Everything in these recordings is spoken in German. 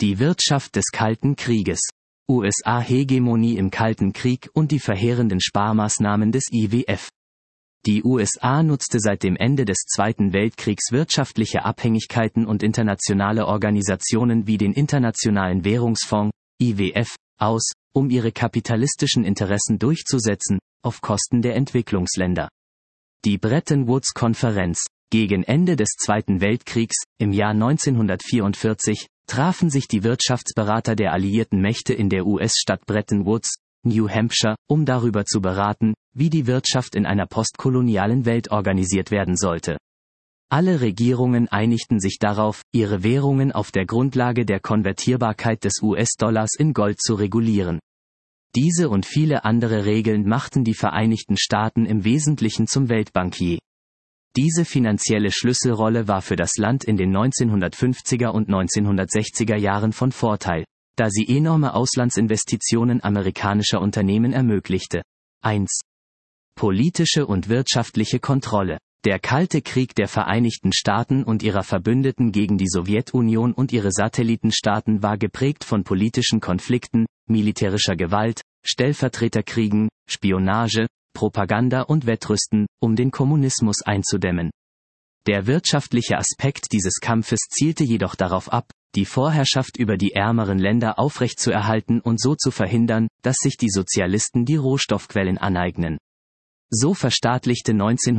Die Wirtschaft des Kalten Krieges. USA-Hegemonie im Kalten Krieg und die verheerenden Sparmaßnahmen des IWF. Die USA nutzte seit dem Ende des Zweiten Weltkriegs wirtschaftliche Abhängigkeiten und internationale Organisationen wie den Internationalen Währungsfonds, IWF, aus, um ihre kapitalistischen Interessen durchzusetzen, auf Kosten der Entwicklungsländer. Die Bretton-Woods-Konferenz, gegen Ende des Zweiten Weltkriegs, im Jahr 1944, trafen sich die Wirtschaftsberater der alliierten Mächte in der US-Stadt Bretton Woods, New Hampshire, um darüber zu beraten, wie die Wirtschaft in einer postkolonialen Welt organisiert werden sollte. Alle Regierungen einigten sich darauf, ihre Währungen auf der Grundlage der Konvertierbarkeit des US-Dollars in Gold zu regulieren. Diese und viele andere Regeln machten die Vereinigten Staaten im Wesentlichen zum Weltbankier. Diese finanzielle Schlüsselrolle war für das Land in den 1950er und 1960er Jahren von Vorteil, da sie enorme Auslandsinvestitionen amerikanischer Unternehmen ermöglichte. 1. Politische und wirtschaftliche Kontrolle. Der Kalte Krieg der Vereinigten Staaten und ihrer Verbündeten gegen die Sowjetunion und ihre Satellitenstaaten war geprägt von politischen Konflikten, militärischer Gewalt, Stellvertreterkriegen, Spionage, Propaganda und Wettrüsten, um den Kommunismus einzudämmen. Der wirtschaftliche Aspekt dieses Kampfes zielte jedoch darauf ab, die Vorherrschaft über die ärmeren Länder aufrechtzuerhalten und so zu verhindern, dass sich die Sozialisten die Rohstoffquellen aneignen. So verstaatlichte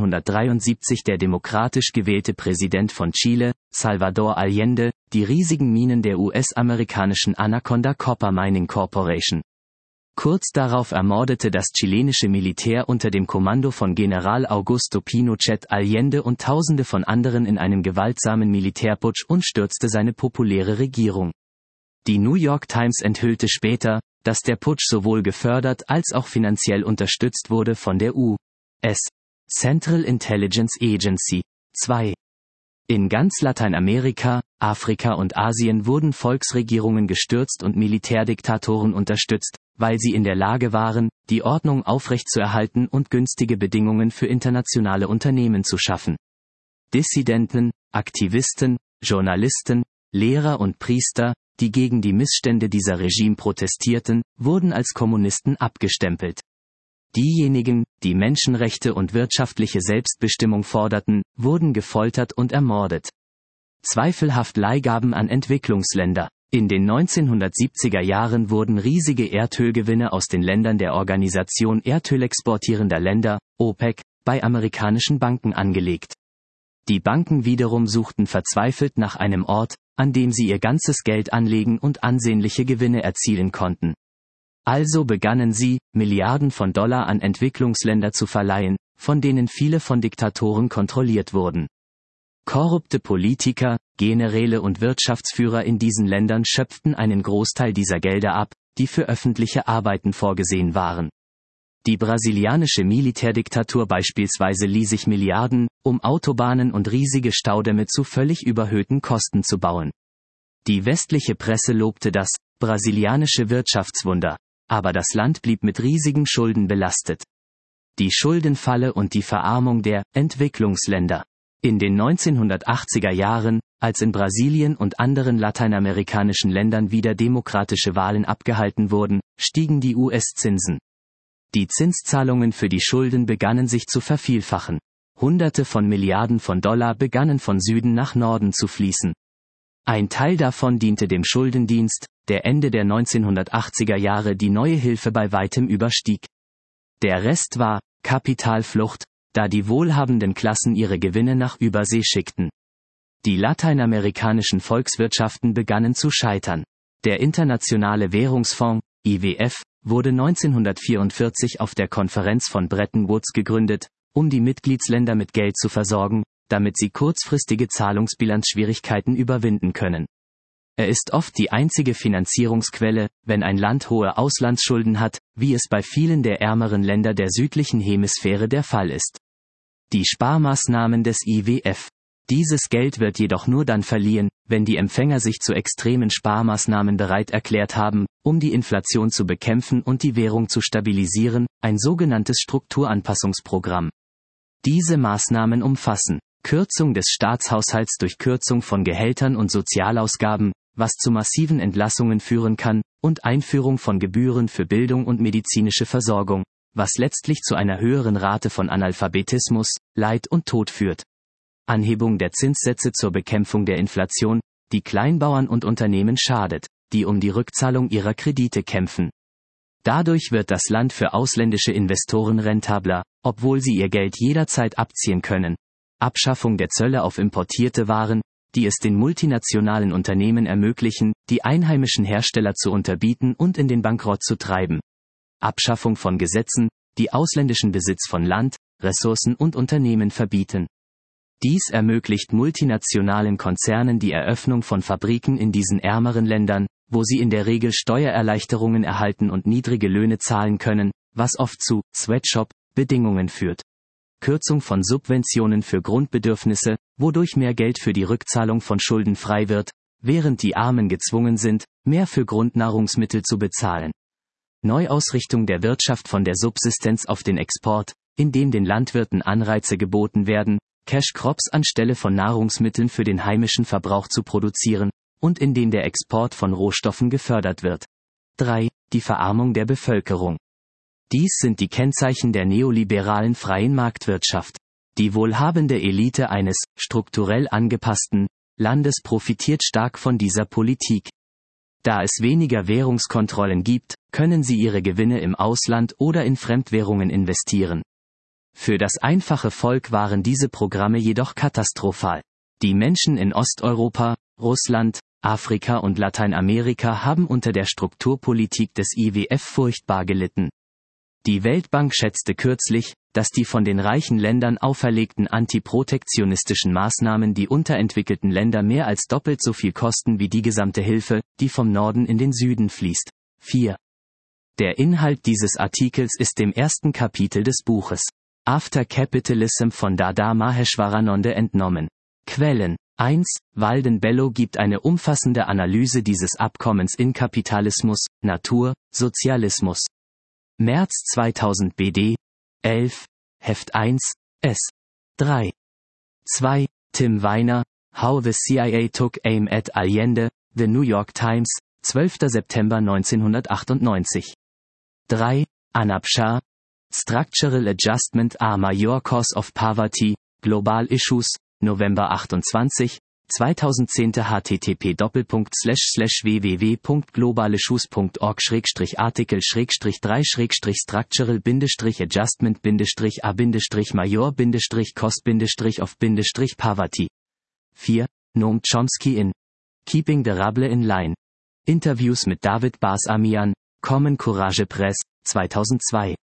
1973 der demokratisch gewählte Präsident von Chile, Salvador Allende, die riesigen Minen der US-amerikanischen Anaconda Copper Mining Corporation. Kurz darauf ermordete das chilenische Militär unter dem Kommando von General Augusto Pinochet Allende und Tausende von anderen in einem gewaltsamen Militärputsch und stürzte seine populäre Regierung. Die New York Times enthüllte später, dass der Putsch sowohl gefördert als auch finanziell unterstützt wurde von der US Central Intelligence Agency. 2. In ganz Lateinamerika, Afrika und Asien wurden Volksregierungen gestürzt und Militärdiktatoren unterstützt, weil sie in der Lage waren, die Ordnung aufrechtzuerhalten und günstige Bedingungen für internationale Unternehmen zu schaffen. Dissidenten, Aktivisten, Journalisten, Lehrer und Priester, die gegen die Missstände dieser Regime protestierten, wurden als Kommunisten abgestempelt. Diejenigen, die Menschenrechte und wirtschaftliche Selbstbestimmung forderten, wurden gefoltert und ermordet. Zweifelhaft Leihgaben an Entwicklungsländer. In den 1970er Jahren wurden riesige Erdölgewinne aus den Ländern der Organisation erdölexportierender Länder, OPEC, bei amerikanischen Banken angelegt. Die Banken wiederum suchten verzweifelt nach einem Ort, an dem sie ihr ganzes Geld anlegen und ansehnliche Gewinne erzielen konnten. Also begannen sie, Milliarden von Dollar an Entwicklungsländer zu verleihen, von denen viele von Diktatoren kontrolliert wurden. Korrupte Politiker, Generäle und Wirtschaftsführer in diesen Ländern schöpften einen Großteil dieser Gelder ab, die für öffentliche Arbeiten vorgesehen waren. Die brasilianische Militärdiktatur beispielsweise lieh sich Milliarden, um Autobahnen und riesige Staudämme zu völlig überhöhten Kosten zu bauen. Die westliche Presse lobte das brasilianische Wirtschaftswunder, aber das Land blieb mit riesigen Schulden belastet. Die Schuldenfalle und die Verarmung der Entwicklungsländer. In den 1980er Jahren, als in Brasilien und anderen lateinamerikanischen Ländern wieder demokratische Wahlen abgehalten wurden, stiegen die US-Zinsen. Die Zinszahlungen für die Schulden begannen sich zu vervielfachen. Hunderte von Milliarden von Dollar begannen von Süden nach Norden zu fließen. Ein Teil davon diente dem Schuldendienst, der Ende der 1980er Jahre die neue Hilfe bei weitem überstieg. Der Rest war Kapitalflucht, da die wohlhabenden Klassen ihre Gewinne nach Übersee schickten. Die lateinamerikanischen Volkswirtschaften begannen zu scheitern. Der Internationale Währungsfonds, IWF, wurde 1944 auf der Konferenz von Bretton Woods gegründet, um die Mitgliedsländer mit Geld zu versorgen, damit sie kurzfristige Zahlungsbilanzschwierigkeiten überwinden können. Er ist oft die einzige Finanzierungsquelle, wenn ein Land hohe Auslandsschulden hat, wie es bei vielen der ärmeren Länder der südlichen Hemisphäre der Fall ist. Die Sparmaßnahmen des IWF. Dieses Geld wird jedoch nur dann verliehen, wenn die Empfänger sich zu extremen Sparmaßnahmen bereit erklärt haben, um die Inflation zu bekämpfen und die Währung zu stabilisieren, ein sogenanntes Strukturanpassungsprogramm. Diese Maßnahmen umfassen Kürzung des Staatshaushalts durch Kürzung von Gehältern und Sozialausgaben, was zu massiven Entlassungen führen kann, und Einführung von Gebühren für Bildung und medizinische Versorgung, was letztlich zu einer höheren Rate von Analphabetismus, Leid und Tod führt. Anhebung der Zinssätze zur Bekämpfung der Inflation, die Kleinbauern und Unternehmen schadet, die um die Rückzahlung ihrer Kredite kämpfen. Dadurch wird das Land für ausländische Investoren rentabler, obwohl sie ihr Geld jederzeit abziehen können. Abschaffung der Zölle auf importierte Waren, die es den multinationalen Unternehmen ermöglichen, die einheimischen Hersteller zu unterbieten und in den Bankrott zu treiben. Abschaffung von Gesetzen, die ausländischen Besitz von Land, Ressourcen und Unternehmen verbieten. Dies ermöglicht multinationalen Konzernen die Eröffnung von Fabriken in diesen ärmeren Ländern, wo sie in der Regel Steuererleichterungen erhalten und niedrige Löhne zahlen können, was oft zu Sweatshop-Bedingungen führt. Kürzung von Subventionen für Grundbedürfnisse, wodurch mehr Geld für die Rückzahlung von Schulden frei wird, während die Armen gezwungen sind, mehr für Grundnahrungsmittel zu bezahlen. Neuausrichtung der Wirtschaft von der Subsistenz auf den Export, indem den Landwirten Anreize geboten werden, Cash Crops anstelle von Nahrungsmitteln für den heimischen Verbrauch zu produzieren, und indem der Export von Rohstoffen gefördert wird. 3. Die Verarmung der Bevölkerung. Dies sind die Kennzeichen der neoliberalen freien Marktwirtschaft. Die wohlhabende Elite eines, strukturell angepassten, Landes profitiert stark von dieser Politik. Da es weniger Währungskontrollen gibt, können sie ihre Gewinne im Ausland oder in Fremdwährungen investieren. Für das einfache Volk waren diese Programme jedoch katastrophal. Die Menschen in Osteuropa, Russland, Afrika und Lateinamerika haben unter der Strukturpolitik des IWF furchtbar gelitten. Die Weltbank schätzte kürzlich, dass die von den reichen Ländern auferlegten antiprotektionistischen Maßnahmen die unterentwickelten Länder mehr als doppelt so viel kosten wie die gesamte Hilfe, die vom Norden in den Süden fließt. 4. Der Inhalt dieses Artikels ist dem ersten Kapitel des Buches After Capitalism von Dada Maheshwarananda entnommen. Quellen: 1. Walden Bello gibt eine umfassende Analyse dieses Abkommens in Kapitalismus, Natur, Sozialismus. März 2000 BD, 11, Heft 1, S. 3. 2. Tim Weiner, How the CIA Took Aim at Allende, The New York Times, 12. September 1998. 3. Anab Shah, Structural Adjustment a Major Cause of Poverty, Global Issues, November 28, 2010 http://www.globalissues.org/artikel-structural-major-cost-of-poverty. 4. Noam Chomsky in Keeping the Rubble in Line. Interviews mit David Bas-Amian, Common Courage Press, 2002.